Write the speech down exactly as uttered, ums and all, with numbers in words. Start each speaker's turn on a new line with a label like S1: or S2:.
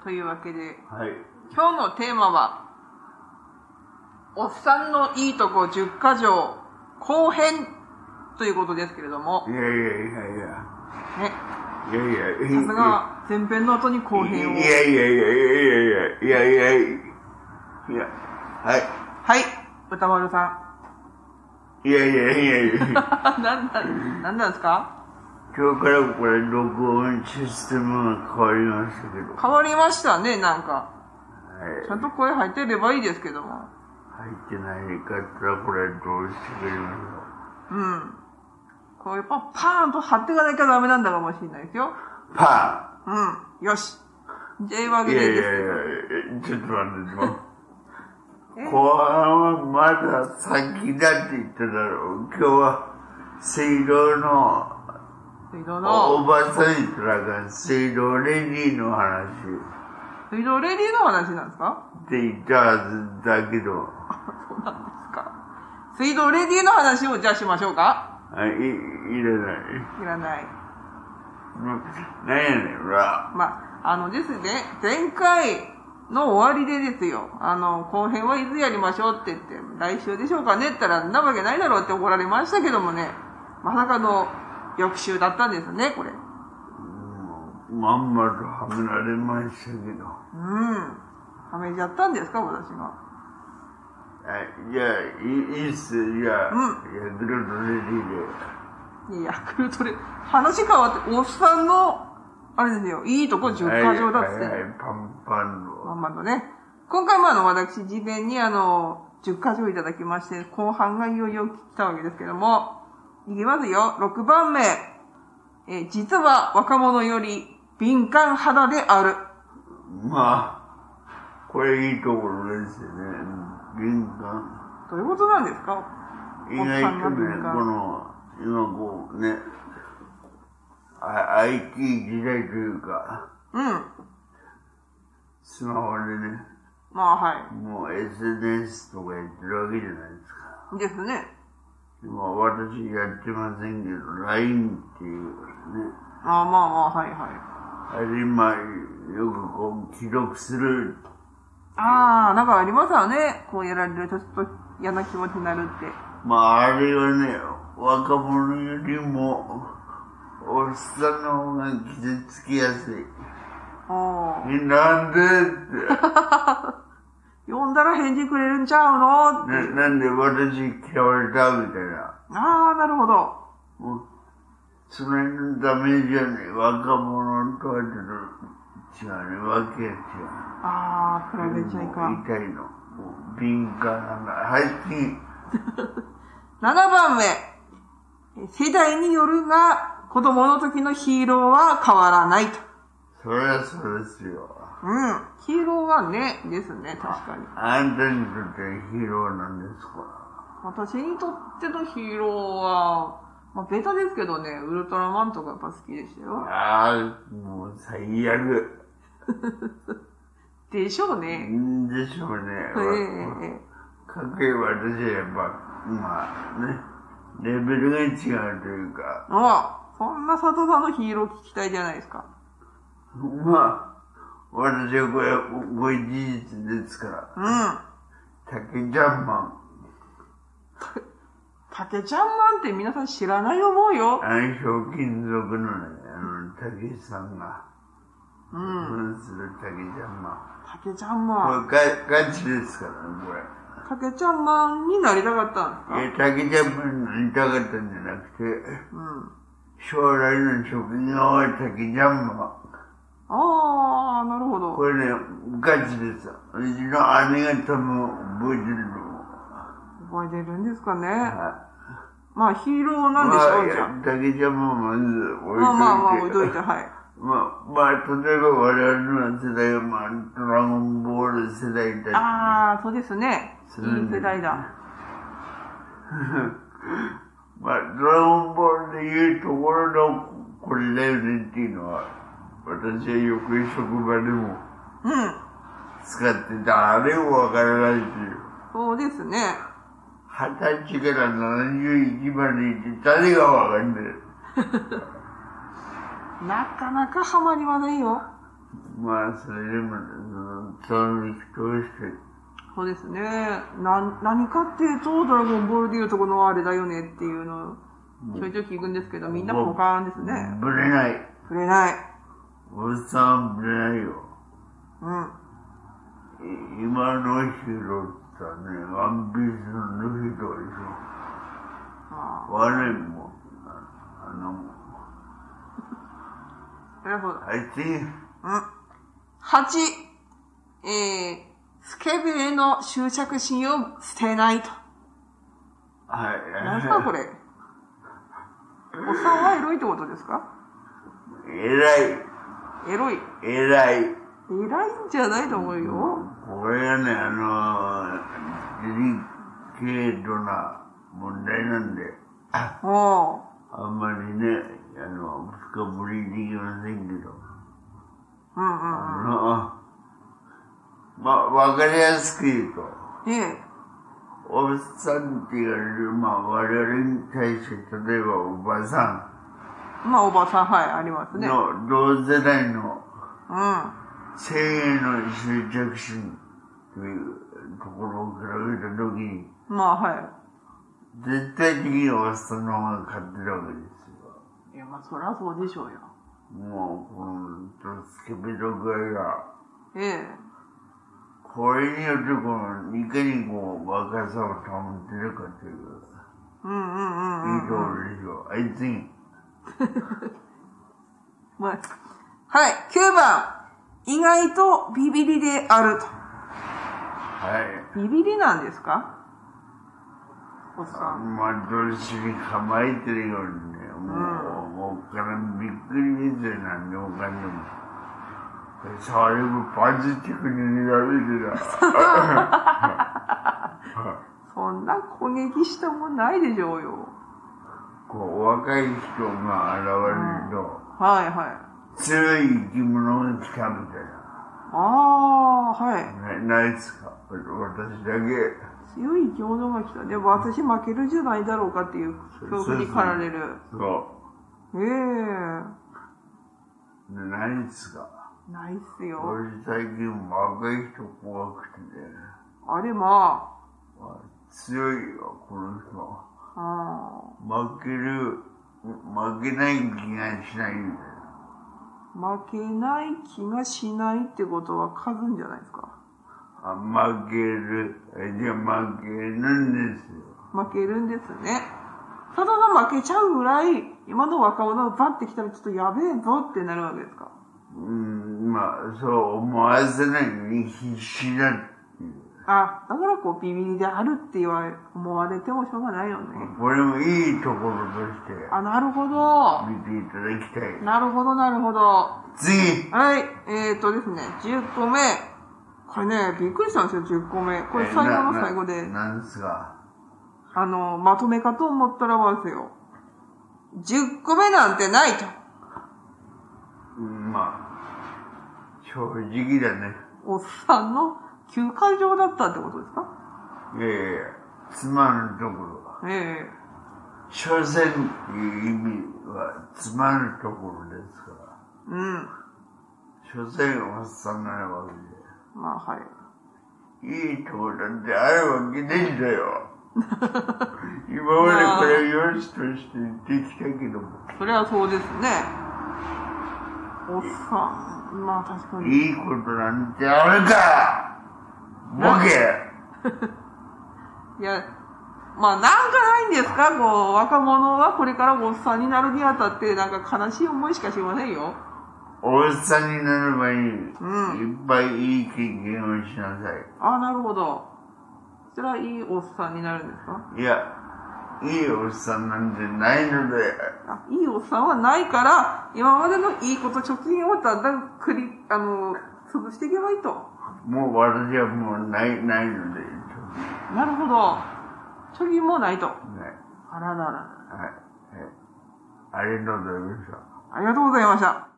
S1: というわけで、
S2: はい。
S1: 今日のテーマは、おっさんのいいとこじゅっか条後編ということですけれども。
S2: いやいやいやいや。
S1: ね。
S2: いやいやいや。
S1: さすが前編の後に後編を。
S2: いやいやいやいやいやいやいやいやいや。いや。はい。
S1: はい。歌丸さ
S2: ん。いやいやいやいや。
S1: なんだ、なんなんですか？
S2: 今日からこれ録音システムが変わりましたけど。
S1: 変わりましたね、なんか。
S2: はい。
S1: ちゃんと声入ってればいいですけども。
S2: 入ってないかったらこれどうしてくれましょう。
S1: うん。こういうパパーンと張っていかなきゃダメなんだかもしれないですよ。
S2: パ
S1: ーンうん。よし。というわ
S2: ーン。いやいやい
S1: けでです
S2: や、ちょっと待って、後半はまだ先だって言っただろう。今日は水道の
S1: 水道の
S2: おばさんいたらが水道レディーの話。
S1: 水道レディーの話なんですか
S2: って言ったはずだけど。
S1: そうなんですか。水道レディーの話をじゃあしましょうか。
S2: あ、い、いらない。
S1: いらない。
S2: なんやねん、ほら。
S1: まあ、あのですね、前回の終わりでですよ、あの、後編はいつやりましょうって言って、来週でしょうかねって言ったら、んなわけないだろうって怒られましたけどもね、まさかの翌週だったんですね、これ。
S2: まんまとはめられましたけど。
S1: うん。はめちゃったんですか、私が。
S2: あ、じゃあ、いいっす。じゃあ、
S1: うん。
S2: ヤクルトレディ
S1: で。ヤクルトレ、話変わって、おっさんの、あれですよ、いいとこじゅっか条だっつって。
S2: はいはいはい、パンパンの。
S1: パンパンのね。今回もあの、私、事前にあの、じゅっか条いただきまして、後半がいよいよ来たわけですけども、いきますよ。ろくばんめ。えー、実は若者より敏感肌である。
S2: まあ、これいいところですよね。敏感。
S1: どういうことなんですか？
S2: 意外とね、この、今こうね、アイティー 時代というか、
S1: うん。
S2: スマホでね、
S1: まあはい。
S2: もう エスエヌエス とかやってるわけじゃないですか。
S1: ですね。
S2: まあ私やってませんけど、ライン っていうね。
S1: ああまあまあ、はいはい。
S2: あれ今、よくこう、記録する。
S1: ああ、なんかありますよね。こうやられるとちょっと嫌な気持ちになるって。
S2: まああれはね、若者よりも、おっさんの方が傷つきやすい。
S1: ああ。
S2: なんでって。
S1: 読んだら返事くれるんちゃうのって。
S2: な、なんで私嫌われたみたいな。
S1: ああ、なるほど。
S2: もう、その辺のダメージはね、若者とはちょっと違うね、わけが違う。
S1: ああ、比べちゃいかん。
S2: 痛いの。もう敏感なんだ。はい、次。
S1: ななばんめ。世代によるが、子供の時のヒーローは変わらないと。
S2: そりゃそうですよ。
S1: うん。ヒーローはね、ですね、確かに。
S2: あんたにとってはヒーローなんですか？
S1: 私にとってのヒーローは、まあ、ベタですけどね、ウルトラマンとかやっぱ好きでしたよ。
S2: ああ、もう最悪。
S1: でしょうね。
S2: でしょうね。
S1: ええ
S2: かっこいい私はやっぱ、まあね、レベルが違うというか。
S1: ああ、そんな佐藤さんのヒーロー聞きたいじゃないですか。
S2: まあ、私はこれ、これ事実ですから。
S1: うん。
S2: 竹ちゃんマン。
S1: 竹ちゃんマンって皆さん知らない思うよ。
S2: あの、ひょうきん族のね、あの、竹さんが、
S1: うん。
S2: 扮する竹ちゃんマン。
S1: 竹ちゃんマン。
S2: これガ、ガチですからね、これ。
S1: 竹ちゃんマンになりたかったんですか？
S2: いや、竹ちゃんマンになりたかったんじゃなくて、
S1: うん。
S2: 将来の職業は竹ちゃんマン。
S1: ああ、なるほど。
S2: これね、ガチですよ。うちの姉が多分覚えてるの。
S1: 覚えてるんですかね。
S2: はい、
S1: まあ、ヒーローなんでしょう、
S2: まあ、
S1: じゃん。
S2: 竹ちゃんマンまず置いといて。
S1: まあまあまあ、置いといて、はい。
S2: まあ、まあ、例えば我々の世代は、まあ、ドラゴンボール世代だし。
S1: ああ、そうですね。いい世代だ。
S2: まあ、ドラゴンボールでいうところの、これだよねっていうのは、私はよく職場でも、
S1: うん。
S2: 使ってた、あれもわからないし。
S1: そうですね。
S2: 二十歳からななじゅういちまでいて、誰がわかんない。
S1: なかなかハマりませんよ。
S2: まあ、それでも、その人として。
S1: そうですね。な、何かっていうと、ドラゴンボールでいうとこのあれだよねっていうのを、ちょいちょい聞くんですけど、みんなポカーンですね。
S2: ぶれない。
S1: ぶれない。
S2: おっさんはぶれないよ。
S1: うん。
S2: 今の人ってね、ワンピースの人でしょ。我も、あの、
S1: そりゃそうだ。
S2: あいつ、うん。
S1: はち、えー、スケベへの執着心を捨てないと。
S2: はい。
S1: 何すかこれ。おっさんはエロいってことですか？
S2: エラい。
S1: エロい。
S2: エラい。
S1: エラいんじゃないと思うよ。
S2: これがね、あの、デリケートな問題なんで、
S1: お
S2: あんまりね、あの、深掘りできませんけど。
S1: うんうんうん。
S2: あの、まあ、わかりやすく言うと、
S1: ええ。
S2: おっさんって言われる、まあ、我々に対して、例えばおばさ
S1: ん。まあ、おばさん、はい、ありますね。
S2: の、同世代の、
S1: うん。
S2: 性への執着心というところを比べたときに、
S1: まあ、はい。
S2: 絶対的におっさんの方が勝ってるわけですよ。
S1: いや、まあ、そりゃそうでしょうよ。
S2: もう、この、スケベと具合が。
S1: ええ。
S2: これによって、この、いかにこう、若さを保ってるかという。
S1: うんうんうんうん、うん。
S2: いいところでしょう。あいつに。
S1: まあ、はい、きゅうばん。意外とビビリであると。
S2: はい。
S1: ビビリなんですか？おっさん。
S2: まあ、どっしり構えてるようにね、もう、うん、もうからびっくりですよ、なんでもかんでも。それもポジティブに見られるな。
S1: そんな攻撃したもんないでしょうよ。
S2: こう、若い人が現れると、
S1: うん、はいはい。
S2: 強い生き物が来たみたいな。
S1: ああ、はい。
S2: ね、ないですか？私だけ。
S1: 強い生き物が来た。でも私負けるんじゃないだろうかっていう恐怖に駆られる。
S2: そう。
S1: ええ
S2: ー。ないですか？
S1: ないっすよ。
S2: 俺最近若い人怖くてね。
S1: あれま
S2: あ。強いよ、この人。
S1: あ
S2: 負ける、負けない気がしないんだよ。
S1: 負けない気がしないってことは数んじゃないですか？
S2: あ、負ける。じゃあ負けるんですよ。
S1: 負けるんですね。ただの負けちゃうぐらい、今の若者がバッて来たらちょっとやべえぞってなるわけですか？
S2: うん、まあ、そう思わせないのに必死だっていう。
S1: あ、だからこうビビリであるって言われ、思われてもしょうがないよね。
S2: これもいいところとして。
S1: あ、なるほど。
S2: 見ていただきたい。
S1: なるほど、なるほど。
S2: 次。
S1: はい。えーとですね、じゅっこめ。これね、びっくりしたんですよ、じゅっこめ。これ最後の最後で。
S2: な、なんですか？
S1: あの、まとめかと思ったらばですよ。じゅっこめなんてないと。
S2: うん、まあ、正直だね。
S1: おっさんの休会場だったってことですか？
S2: いやいやいや、つまるところは。
S1: ええ
S2: ー。所詮っていう意味はつまるところですから。
S1: うん。
S2: 所詮おっさんなわけで。
S1: まあ、はい。
S2: いいところなんてあるわけねえんだよ。今までこれをよしとして言ってきたけども。
S1: それはそうですね。おっさん、まあ確かに。
S2: いいことなんてあるかボケ
S1: いや、まあなんかないんですか？こう、若者はこれからおっさんになるにあたって、なんか悲しい思いしかしませんよ。
S2: おっさんになる前に、
S1: うん、
S2: いっぱいいい経験をしなさい。
S1: ああ、なるほど。それはいいおっさんになるんですか？
S2: いや、いいおっさんなんてないので。
S1: あ、いいおっさんはないから、今までのいいこと、貯金をだんだんくり、あの、潰していけばいいと。
S2: もう私はもうない、ないので。
S1: なるほど。貯金もないと。
S2: はい。
S1: あららら。
S2: はい。はい。ありがとうございました。
S1: ありがとうございました。